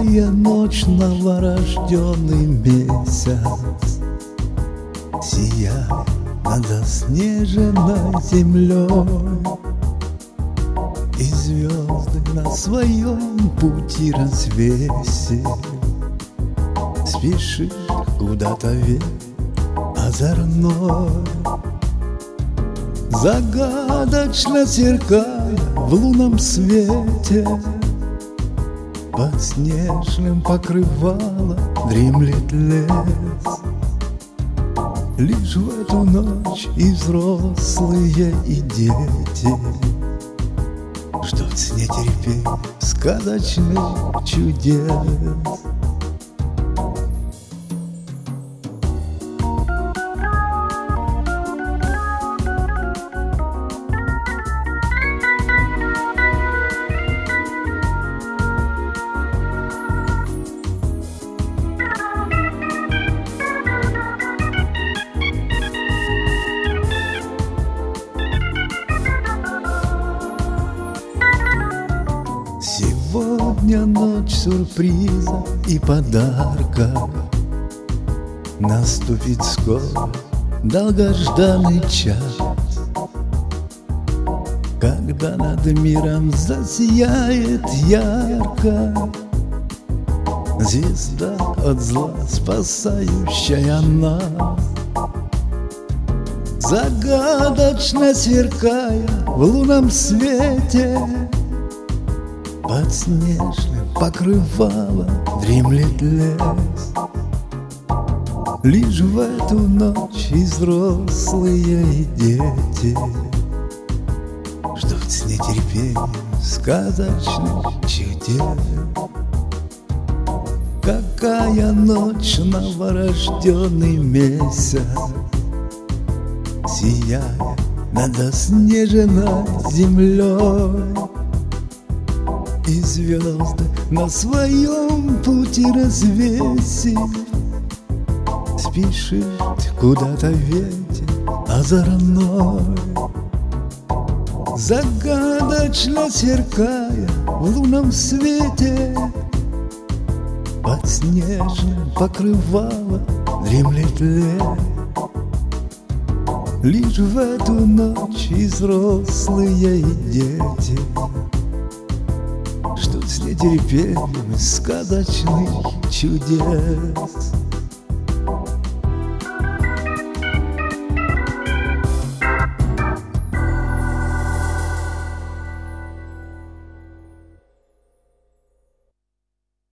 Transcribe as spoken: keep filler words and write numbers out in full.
Какая ночь, новорожденный месяц сияет над заснеженной землей, и звезды на своем пути развесив спешит куда-то вверх озорной, загадочно сверкая в лунном свете. Под снежным покрывалом дремлет лес. Лишь в эту ночь и взрослые, и дети ждут с нетерпением сказочных чудес. Сегодня ночь сюрприза и подарка. Наступит скоро долгожданный час, когда над миром засияет ярко звезда от зла, спасающая нас. Загадочно сверкая в лунном свете, под снежным покрывалом дремлет лес. Лишь в эту ночь и взрослые, и дети ждут с нетерпением сказочных чудес. Какая ночь, новорожденный месяц сияет над заснеженной землей, и звезды на своем пути развесив спешит куда-то ветер озорной, загадочно сверкая в лунном свете. Под снежным покрывалом дремлет лес. Лишь в эту ночь и взрослые, и дети ждут с нетерпением сказочных чудес.